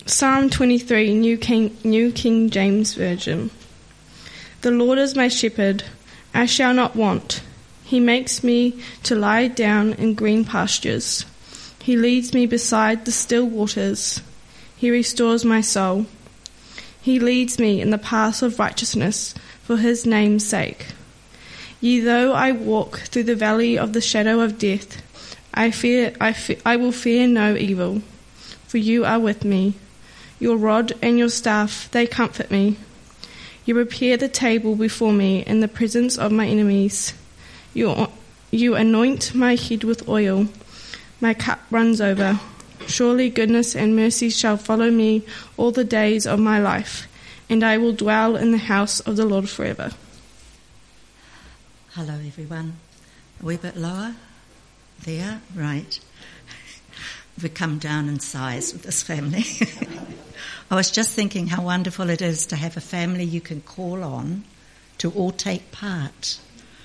Psalm 23, New King James Version. The Lord is my shepherd, I shall not want. He makes me to lie down in green pastures. He leads me beside the still waters. He restores my soul. He leads me in the paths of righteousness for his name's sake. Yea, though I walk through the valley of the shadow of death, I will fear no evil, for you are with me. Your rod and your staff, they comfort me. You prepare the table before me in the presence of my enemies. You anoint my head with oil. My cup runs over. Surely goodness and mercy shall follow me all the days of my life, and I will dwell in the house of the Lord forever. Hello, everyone. A wee bit lower? There? Right. We've come down in size with this family. I was just thinking how wonderful it is to have a family you can call on to all take part.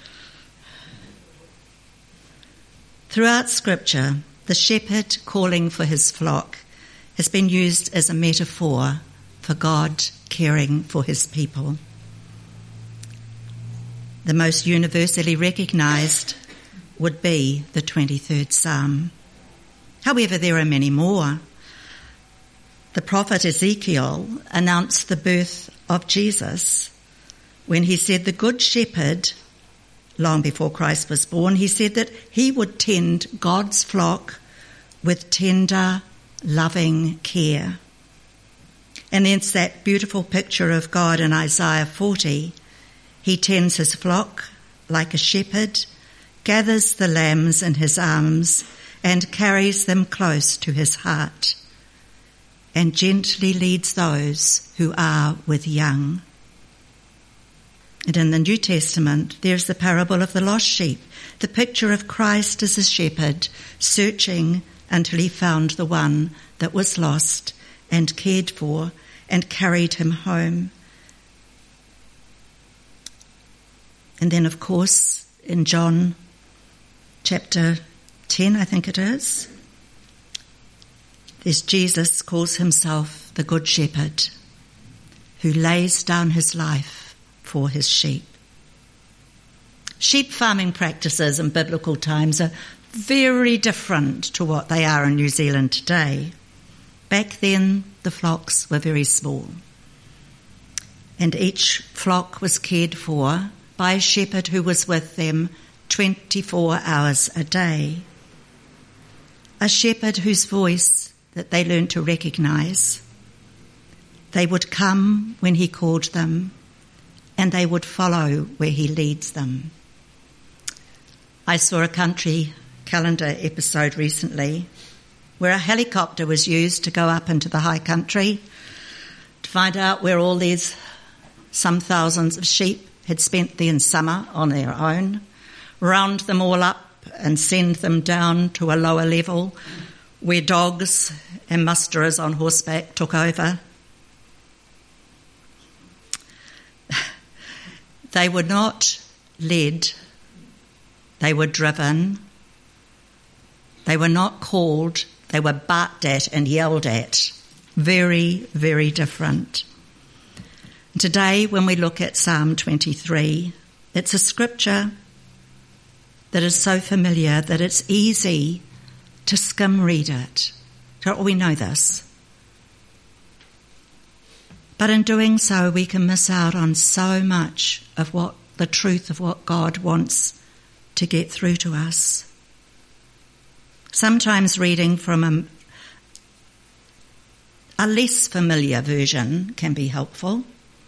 Throughout Scripture, the shepherd calling for his flock has been used as a metaphor for God caring for his people. The most universally recognised would be the 23rd Psalm. However, there are many more. The prophet Ezekiel announced the birth of Jesus when he said the Good Shepherd, long before Christ was born, he said that he would tend God's flock with tender, loving care. And then it's that beautiful picture of God in Isaiah 40. He tends his flock like a shepherd, gathers the lambs in his arms and carries them close to his heart, and gently leads those who are with young. And in the New Testament, there's the parable of the lost sheep, the picture of Christ as a shepherd, searching until he found the one that was lost and cared for and carried him home. And then, of course, in John chapter 10, I think it is, there's Jesus calls himself the Good Shepherd, who lays down his life for his sheep. Sheep farming practices in biblical times are very different to what they are in New Zealand today. Back then, the flocks were very small, and each flock was cared for by a shepherd who was with them 24 hours a day. A shepherd whose voice that they learned to recognise. They would come when he called them, and they would follow where he leads them. I saw a country calendar episode recently where a helicopter was used to go up into the high country to find out where all these some thousands of sheep had spent the summer on their own, round them all up and send them down to a lower level where dogs and musterers on horseback took over. They were not led, they were driven. They were not called, they were barked at and yelled at. Very, very different. Today, when we look at Psalm 23, it's a scripture that is so familiar that it's easy to skim read it. We know this. But in doing so, we can miss out on so much of what the truth of what God wants to get through to us. Sometimes reading from a less familiar version can be helpful.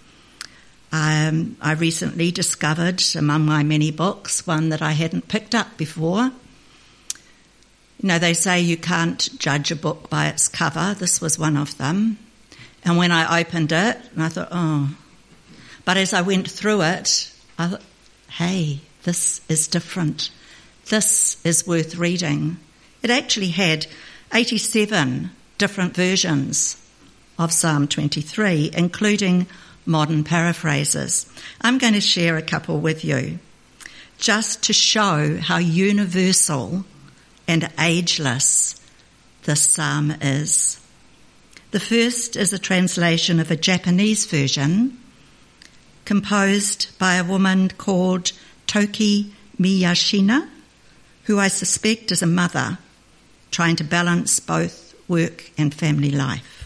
I recently discovered among my many books one that I hadn't picked up before. You know, they say you can't judge a book by its cover. This was one of them. And when I opened it, and I thought, oh. But as I went through it, I thought, hey, this is different. This is worth reading. It actually had 87 different versions of Psalm 23, including modern paraphrases. I'm going to share a couple with you, just to show how universal and ageless this psalm is. The first is a translation of a Japanese version composed by a woman called Toki Miyashina, who I suspect is a mother trying to balance both work and family life.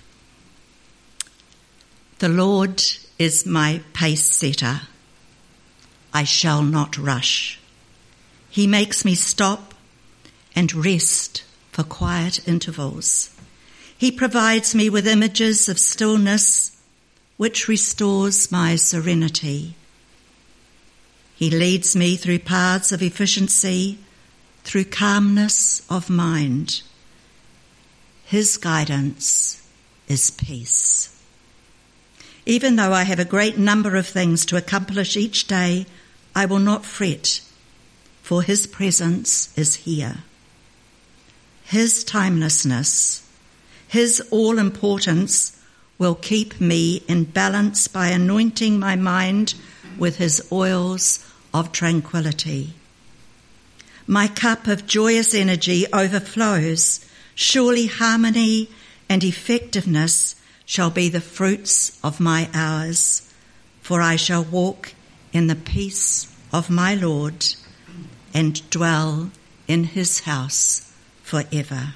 The Lord is my pace setter. I shall not rush. He makes me stop and rest for quiet intervals. He provides me with images of stillness which restores my serenity. He leads me through paths of efficiency, through calmness of mind. His guidance is peace. Even though I have a great number of things to accomplish each day, I will not fret, for his presence is here. His timelessness, his all-importance will keep me in balance by anointing my mind with his oils of tranquility. My cup of joyous energy overflows. Surely harmony and effectiveness shall be the fruits of my hours, for I shall walk in the peace of my Lord and dwell in his house forever.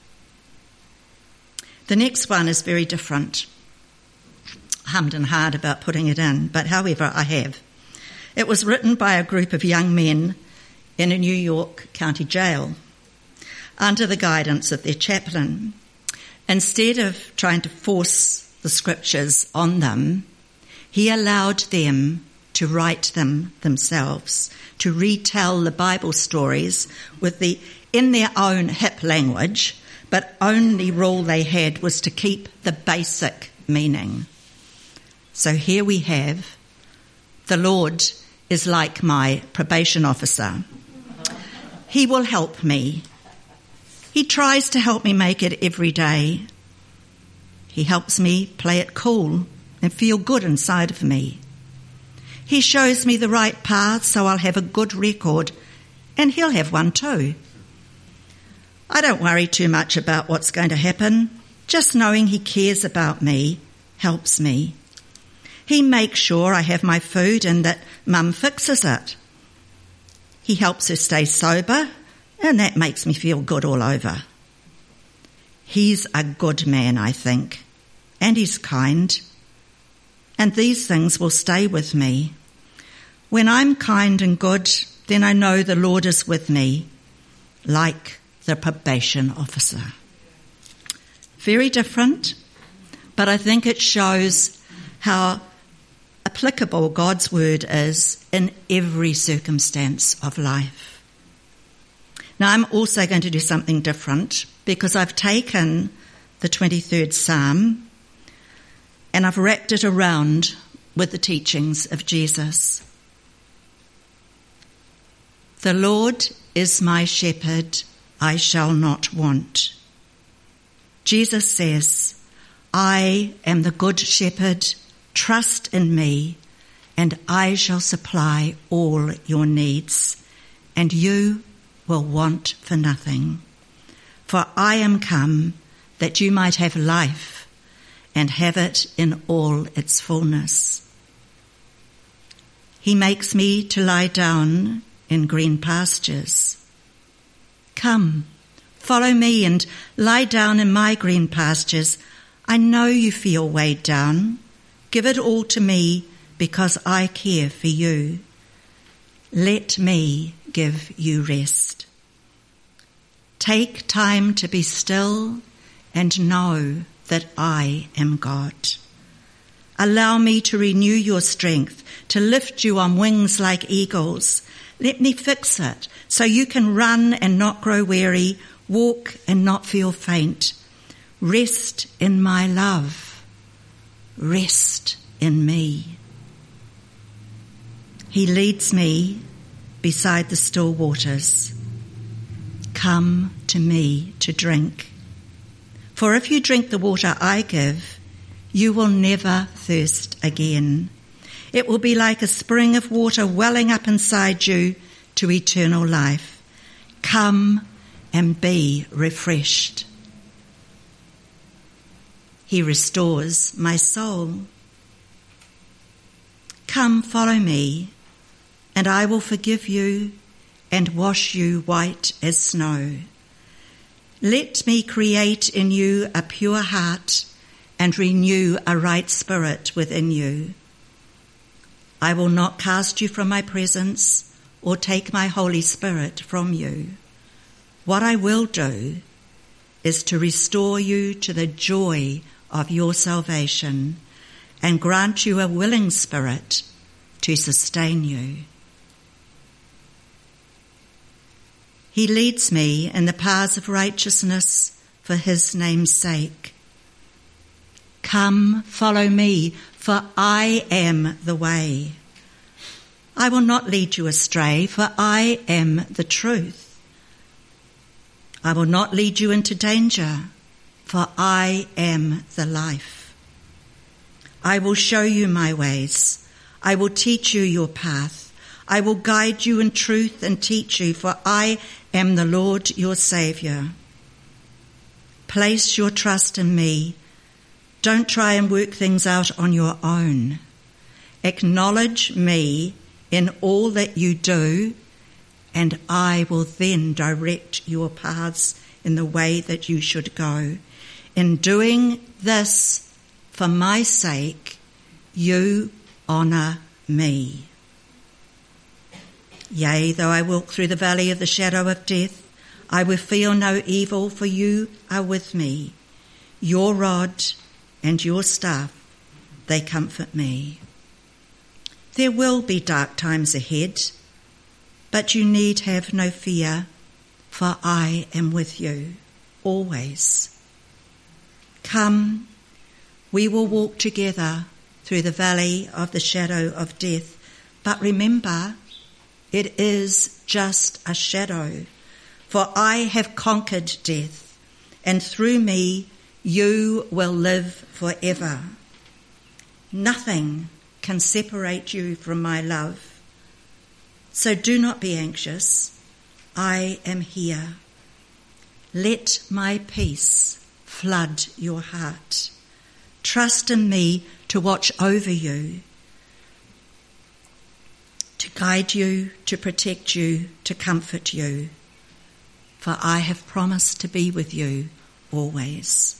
The next one is very different. Hummed and hard about putting it in, but however, I have. It was written by a group of young men in a New York county jail under the guidance of their chaplain. Instead of trying to force the scriptures on them, he allowed them to write them themselves, to retell the Bible stories in their own hip language, but only rule they had was to keep the basic meaning. So here we have, the Lord is like my probation officer. He will help me. He tries to help me make it every day. He helps me play it cool and feel good inside of me. He shows me the right path so I'll have a good record, and he'll have one too. I don't worry too much about what's going to happen. Just knowing he cares about me helps me. He makes sure I have my food and that Mum fixes it. He helps her stay sober, and that makes me feel good all over. He's a good man, I think, and he's kind. And these things will stay with me. When I'm kind and good, then I know the Lord is with me, like the probation officer. Very different, but I think it shows how applicable God's word is in every circumstance of life. Now, I'm also going to do something different because I've taken the 23rd Psalm and I've wrapped it around with the teachings of Jesus. The Lord is my shepherd, I shall not want. Jesus says, I am the good shepherd, trust in me, and I shall supply all your needs, and you will want for nothing. For I am come that you might have life and have it in all its fullness. He makes me to lie down in green pastures. Come, follow me and lie down in my green pastures. I know you feel weighed down. Give it all to me because I care for you. Let me give you rest. Take time to be still and know that I am God. Allow me to renew your strength, to lift you on wings like eagles. Let me fix it so you can run and not grow weary, walk and not feel faint. Rest in my love. Rest in me. He leads me beside the still waters. Come to me to drink. For if you drink the water I give, you will never thirst again. It will be like a spring of water welling up inside you to eternal life. Come and be refreshed. He restores my soul. Come, follow me, and I will forgive you and wash you white as snow. Let me create in you a pure heart and renew a right spirit within you. I will not cast you from my presence or take my Holy Spirit from you. What I will do is to restore you to the joy of your salvation and grant you a willing spirit to sustain you. He leads me in the paths of righteousness for his name's sake. Come, follow me, for I am the way. I will not lead you astray, for I am the truth. I will not lead you into danger, for I am the life. I will show you my ways. I will teach you your path. I will guide you in truth and teach you, for I am the Lord your Saviour. Place your trust in me. Don't try and work things out on your own. Acknowledge me in all that you do, and I will then direct your paths in the way that you should go. In doing this for my sake, you honour me. Yea, though I walk through the valley of the shadow of death, I will feel no evil, for you are with me. Your rod and your staff, they comfort me. There will be dark times ahead, but you need have no fear, for I am with you always. Come, we will walk together through the valley of the shadow of death, but remember, it is just a shadow, for I have conquered death, and through me you will live forever. Nothing can separate you from my love. So do not be anxious. I am here. Let my peace flood your heart. Trust in me to watch over you, to guide you, to protect you, to comfort you. For I have promised to be with you always.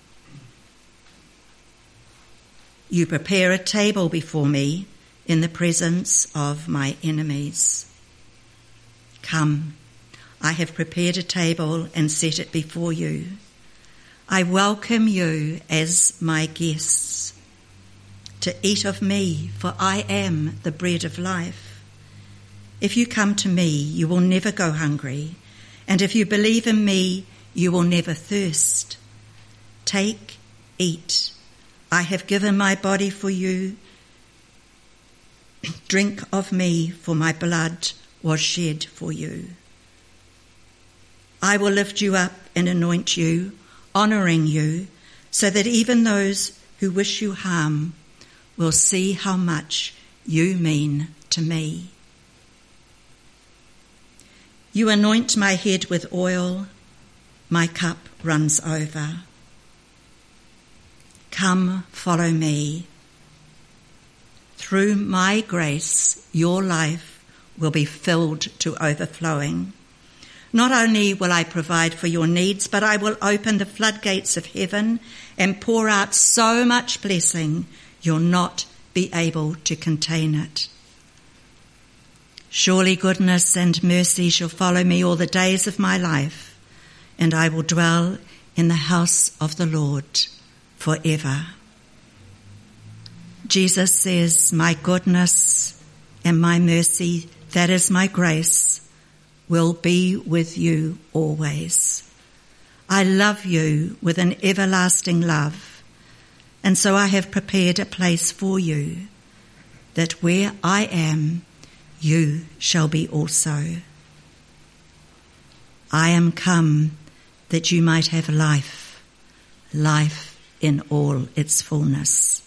You prepare a table before me in the presence of my enemies. Come, I have prepared a table and set it before you. I welcome you as my guests to eat of me, for I am the bread of life. If you come to me, you will never go hungry, and if you believe in me, you will never thirst. Take, eat. I have given my body for you. Drink of me, for my blood was shed for you. I will lift you up and anoint you, honouring you, so that even those who wish you harm will see how much you mean to me. You anoint my head with oil, my cup runs over. Come, follow me. Through my grace, your life will be filled to overflowing. Not only will I provide for your needs, but I will open the floodgates of heaven and pour out so much blessing you'll not be able to contain it. Surely goodness and mercy shall follow me all the days of my life, and I will dwell in the house of the Lord forever. Jesus says, my goodness and my mercy, that is my grace, will be with you always. I love you with an everlasting love, and so I have prepared a place for you, that where I am, you shall be also. I am come that you might have life, life in all its fullness.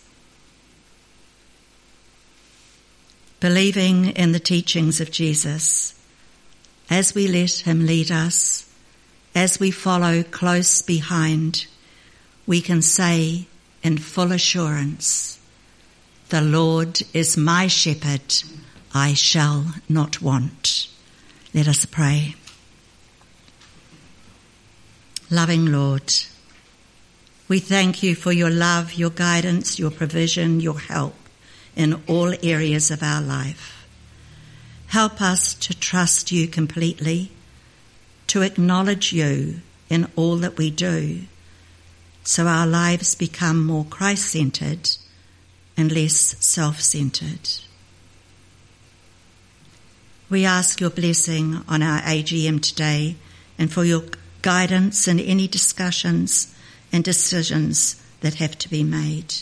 Believing in the teachings of Jesus, as we let him lead us, as we follow close behind, we can say in full assurance, "The Lord is my shepherd, I shall not want." Let us pray. Loving Lord, we thank you for your love, your guidance, your provision, your help in all areas of our life. Help us to trust you completely, to acknowledge you in all that we do, so our lives become more Christ-centred and less self-centred. We ask your blessing on our AGM today and for your guidance in any discussions and decisions that have to be made.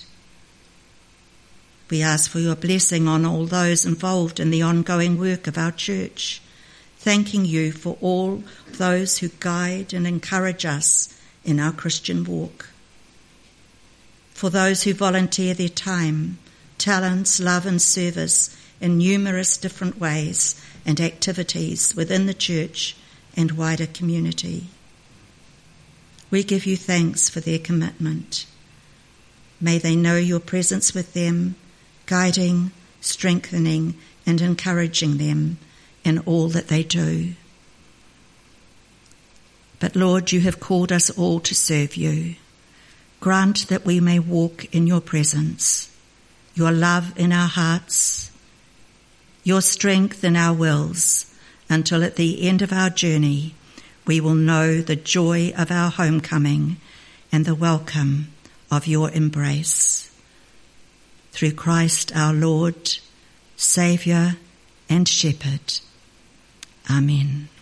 We ask for your blessing on all those involved in the ongoing work of our church, thanking you for all those who guide and encourage us in our Christian walk. For those who volunteer their time, talents, love and service in numerous different ways and activities within the church and wider community. We give you thanks for their commitment. May they know your presence with them, guiding, strengthening and encouraging them in all that they do. But Lord, you have called us all to serve you. Grant that we may walk in your presence, your love in our hearts, your strength in our wills, until at the end of our journey we will know the joy of our homecoming and the welcome of your embrace. Through Christ our Lord, Saviour and Shepherd. Amen.